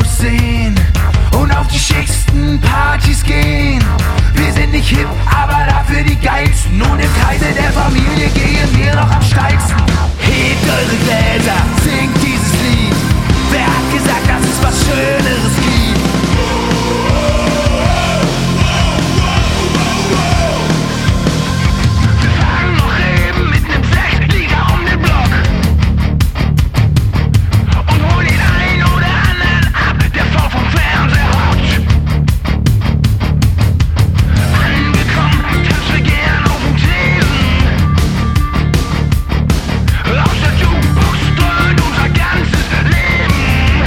aussehen und auf die schicksten Partys gehen. Wir sind nicht hip, aber dafür die geilsten. Und im Kreise der Familie gehen wir noch am steilsten. Hebt eure Gläser, singt dieses Lied. Wer hat gesagt, dass es was Schöneres gibt? Wir fahren noch eben mit nem Sechsliter um den Block und holen den einen oder anderen ab, der voll vom Fernseher hockt. Angekommen, tanzen wir gern auf den Thesen. Aus der Jukebox strömt unser ganzes Leben.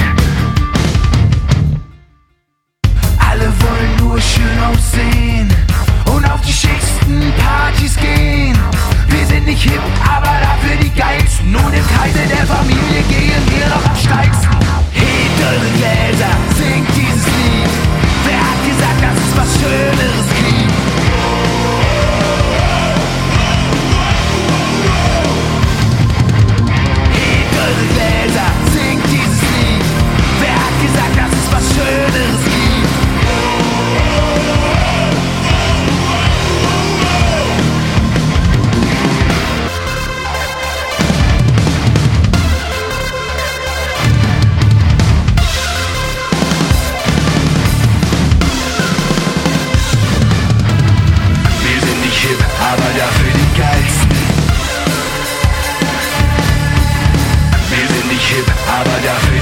Alle wollen nur schön aussehen und auf die schicksten Partys gehen. Wir sind nicht hip, aber dafür die geilsten. Und im Kreise der Familie gehen wir noch am steilsten. Hebt eure Gläser, singt dieses Lied. Wer hat gesagt, dass es was Schöneres gibt? Hebt eure Gläser, singt dieses Lied. Wer hat gesagt, dass es was Schöneres gibt? Wir sind nicht hip, aber dafür die geilsten. Wir sind nicht hip, aber dafür